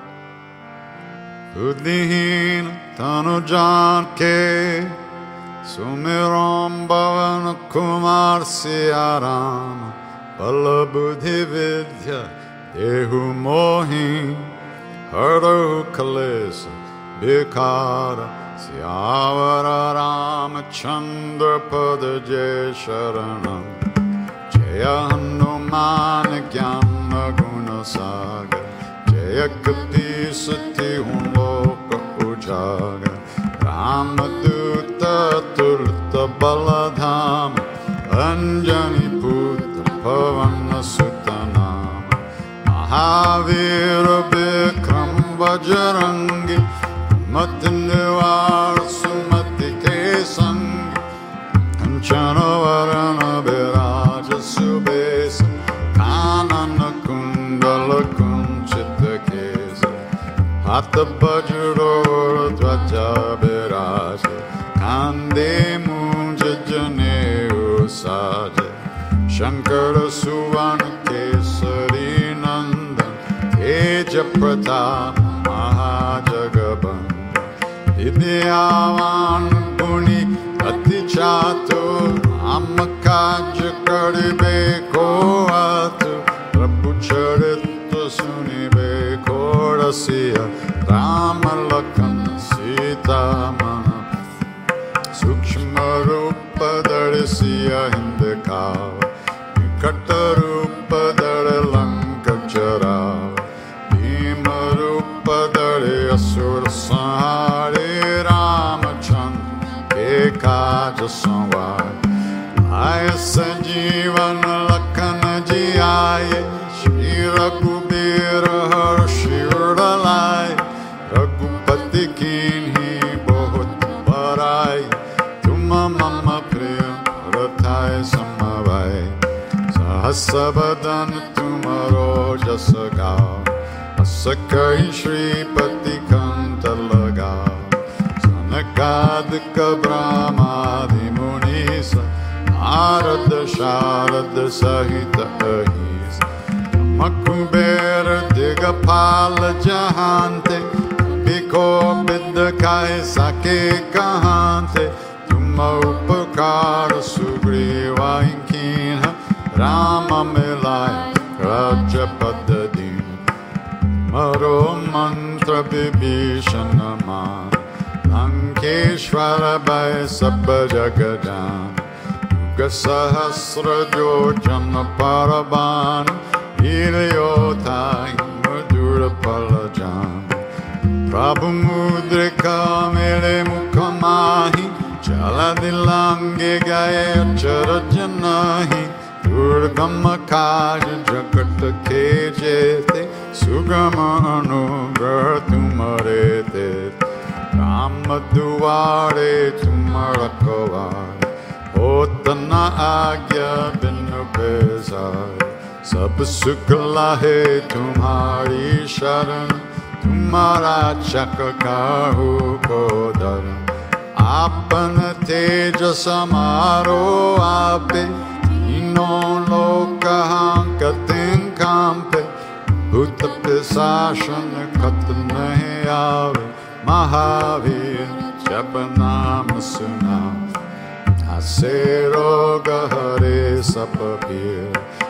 Buddhihin Tanujan Ke Sumiram Bhavan Kumar Siaram Bala Buddhi Vidya Dehu Mohi Harahu Kalesa Bikara Siyavara Ramachandra Pada Jai Sharanam Jaya Hanuman Gyana Guna Saga Jaya Kapi Sati Loka Ujaga Ramaduta Tulta Baladham Anjani Putra Pavana Sutanam Mahavira Bikram Vajarangi Matinivar Sumati Kesangi Kanchanavarana Viraja Subesa Kanana Kundala Kunchita Kesa Hata Bajuro Dvaja Viraja Kande Munja Janeu Saja Shankara Suvana Kesari Nandan Teja Pratap Mahajagaban Vidyavan Guni Ati Chatur Amakaj Karibe Koatu Prabhu Charitva Sunibe Korasiya Rama Lakhan Sita Mana Sukshma Rupa Darisiya Hindekava Vikata Rupa Daralanka Chara Bhima Rupa Dari Asura Sahari Ramachandra Ekaja Samvad Aya Sanjeevan Lakhan Ji Aaye Shri Raghubira Harshi Urdalai Raghupati Kinhi Bahut Barai Tuma Mama Priya Rathai Samavai Sahasabadan Tumaro Jasagao Asakai Shri Pati Kanta Laga Sanakadika Brahmadi Munisa Narada Sharada Sahita Ahis Makubera Digapala Jahante Biko Bidakai Sake Kahante Tuma Upakara Sugriva Inkina Rama Melai Raja Padadin Maro Mantra Bibhishana Man Lankeshwara Bhai Sabba Jagadan Yuga Sahasra Jojana Paraban Ilayotai Madura Palajan Prabhu Mudrika Mere Mukamahi Chaladilange Gaya Charajanahi Durgama Kaja Jakata Kejete Sugama Anugra Tumarete Rama Duare Tumarakavare Otana Agya Binu Pesare Sab Sukla Hai Tumhari Sharan Tumhara Chakra Kahu Kodaran Apana Teja Samaro Ape Tino Loka Hankatin Kampe Bhuta Pisashana Katanahe Ave Mahavir Jabanam Sunam Ase Roga Hare Sapapir Jap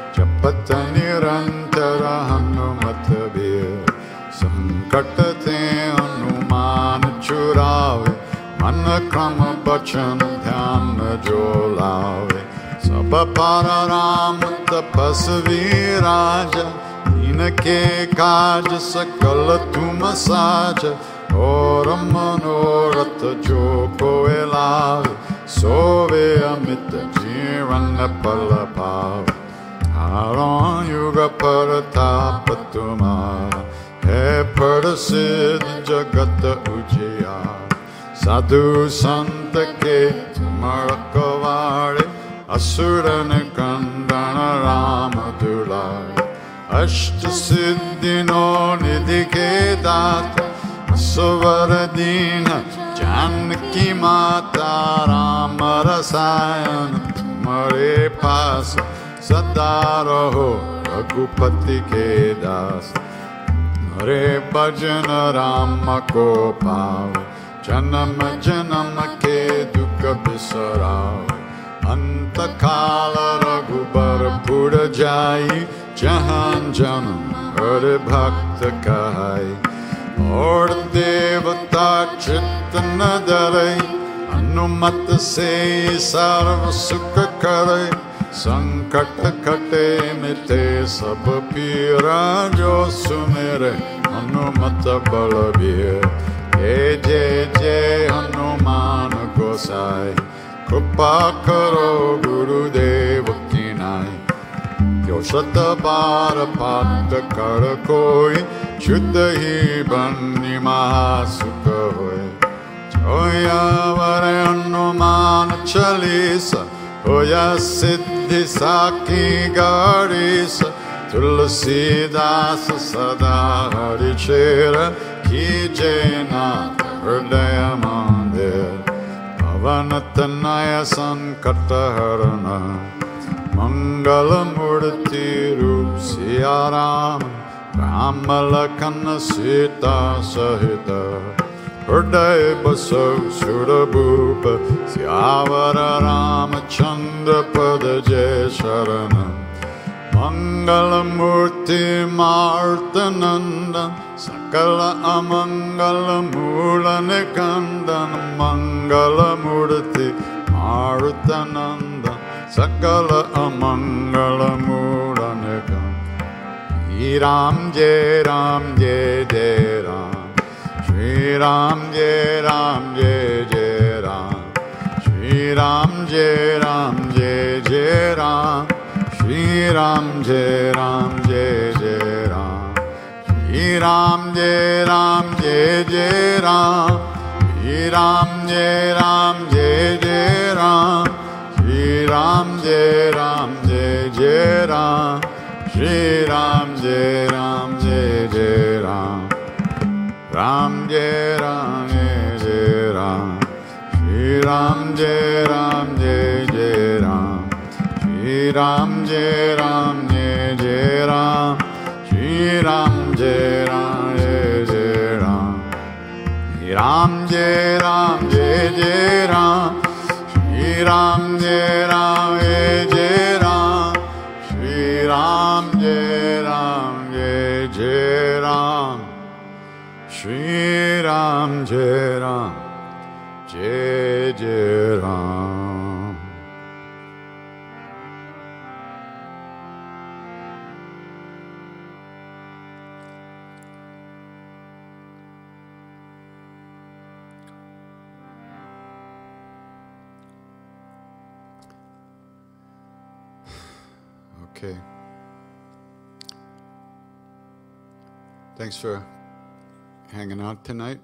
जपत निरंतर हनुमत बीर संकट ते हनुमान छुड़ावे मन क्रम बचन ध्यान जो लावे सब पर राम तपस्वी राजा इनके काज सकल तुम साज और मनोरथ जो कोई लावे सोवे अमित जीवन पल पावे हारों युग परताप तुम्हारा है प्रसिद्ध जगत उजियार साधु संत के तुम रखवारे असुरन कंदन राम दुलारे अष्ट सिद्धिनो निधि के दाता सुवर दीन जानकी माता राम रसायन तुम्हारे पास सदा रहो रघुपति के दास हरे भजन राम को पावे जन्म जन्म के दुख बिसरावे अंत काल रघुबर पुर जाई जहां जन्म हर भक्त कहाई और देवता चित्त न डरे अनुमत से सर्व सुख करे संकट कटे मिटे सब पीरा जो सुमेरे हनुमत बलबीर जय जय जय हनुमान गोसाई कृपा करो गुरुदेव की नाई जो शत बार पाठ कर कोई शुद्ध ही बन्नी महासुख होए जोयावर हनुमान चालीसा होया सिद्धि साकी गौरीस तुलसीदास सदा हरिचेर कीजय नाथ हृदय मंदिर पवन तनय संकट हरण मंगल मूर्ति रूप सिया राम राम लखन सीता सहित हृदय बसो सुरभूप सियावर रामचंद्र पद जय शरण मंगल मूर्ति मारुत नंदन सकल अमंगल मूलन कंदन मंगल मूर्ति मारुत नंदन सकल अमंगल मूलन कंदन राम जय जय राम श्री राम जय जय राम श्री राम जय जय राम श्री राम जय जय राम श्री राम जय जय राम श्री राम जय जय राम श्री राम जय जय राम श्री राम जय जय राम राम जय जय राम श्री राम जय जय राम श्री राम जय जय राम श्री राम जय जय राम राम जय जय राम श्री राम जय जय राम श्री राम जय जय राम श्री राम जय जय Ram Okay. Thanks for hanging out tonight.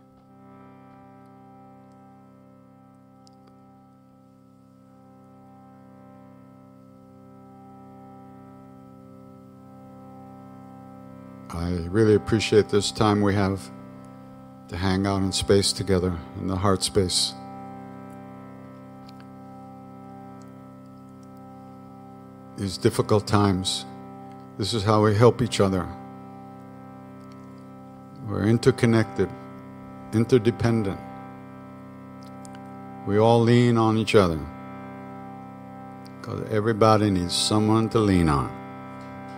I really appreciate this time we have to hang out in space together, in the heart space. These difficult times, this is how we help each other. We're interconnected, interdependent. We all lean on each other because everybody needs someone to lean on.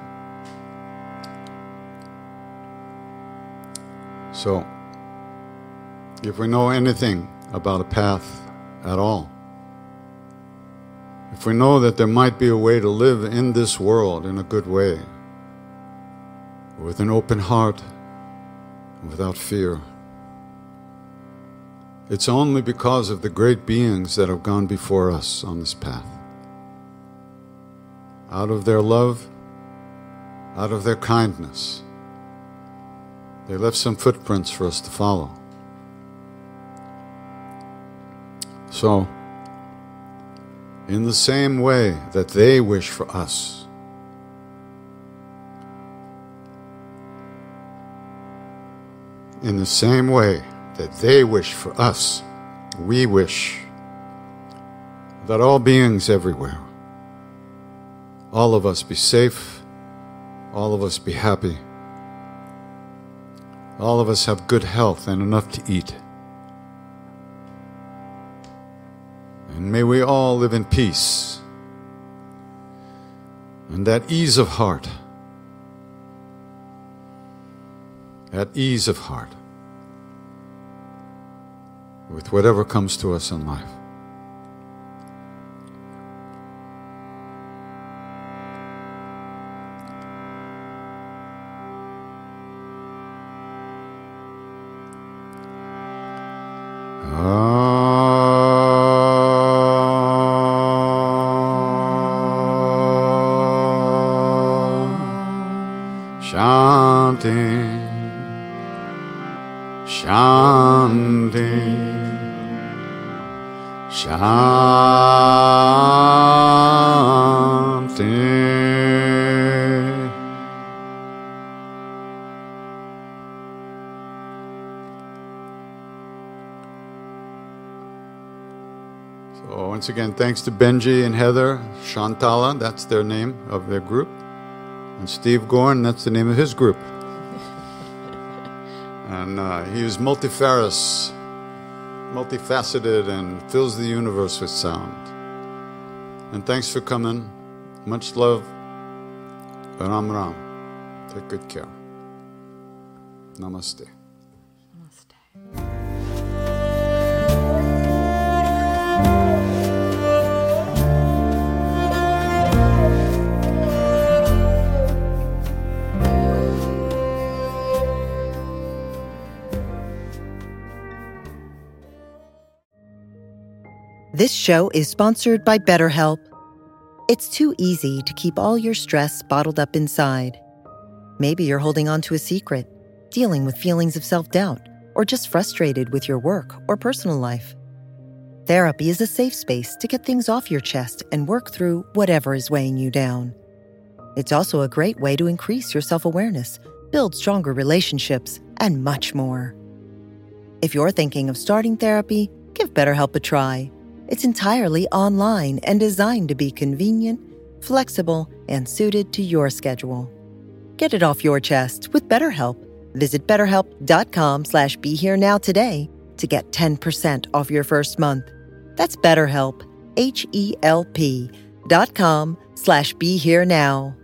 So, if we know anything about a path at all, if we know that there might be a way to live in this world in a good way, with an open heart, without fear, it's only because of the great beings that have gone before us on this path. Out of their love, out of their kindness, they left some footprints for us to follow. So, in the same way that they wish for us, in the same way that they wish for us, we wish that all beings everywhere, all of us be safe, all of us be happy, all of us have good health and enough to eat. And may we all live in peace and that ease of heart, with whatever comes to us in life. Shanti, Shanti, Shanti. So once again, thanks to Benji and Heather, Shantala, that's their name of their group, and Steve Gorn, that's the name of his group. And he is multifaceted, and fills the universe with sound. And thanks for coming. Much love. Ram Ram. Take good care. Namaste. This show is sponsored by BetterHelp. It's too easy to keep all your stress bottled up inside. Maybe you're holding on to a secret, dealing with feelings of self-doubt, or just frustrated with your work or personal life. Therapy is a safe space to get things off your chest and work through whatever is weighing you down. It's also a great way to increase your self-awareness, build stronger relationships, and much more. If you're thinking of starting therapy, give BetterHelp a try. It's entirely online and designed to be convenient, flexible, and suited to your schedule. Get it off your chest with BetterHelp. Visit BetterHelp.com/BeHereNow today to get 10% off your first month. That's BetterHelp, HELP.com/BeHereNow.